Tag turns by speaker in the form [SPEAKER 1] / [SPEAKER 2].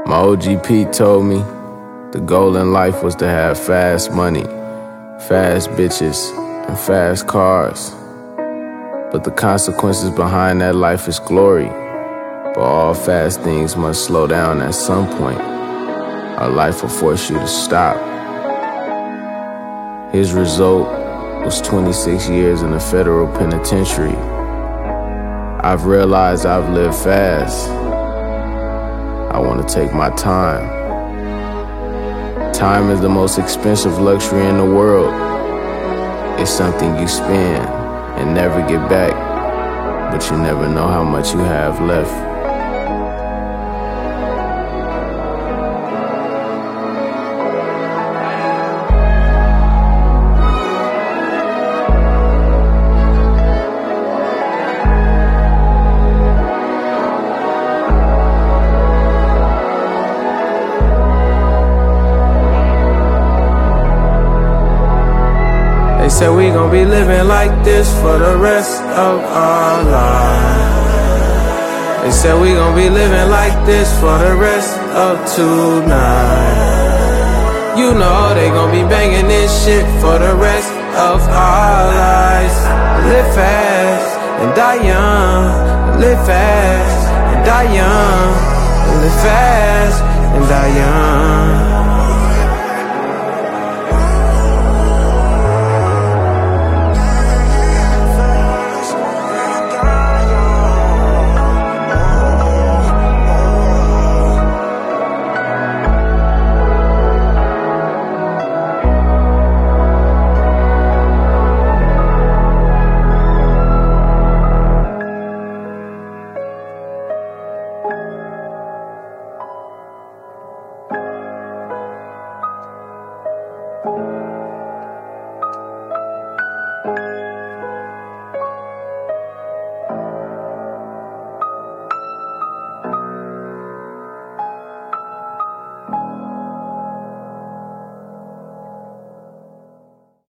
[SPEAKER 1] My OG Pete told me the goal in life was to have fast money, fast bitches, and fast cars. But the consequences behind that life is glory. But all fast things must slow down at some point. Our life will force you to stop. His result was 26 years in a federal penitentiary. I've realized I've lived fast. I want to take my time. Time is the most expensive luxury in the world. It's something you spend and never get back, but you never know how much you have left. They said we gon' be living like this for the rest of our lives. They said we gon' be living like this for the rest of tonight. You know they gon' be banging this shit for the rest of our lives. Live fast and die young. Live fast and die young. Live fast and die young.
[SPEAKER 2] Thank you.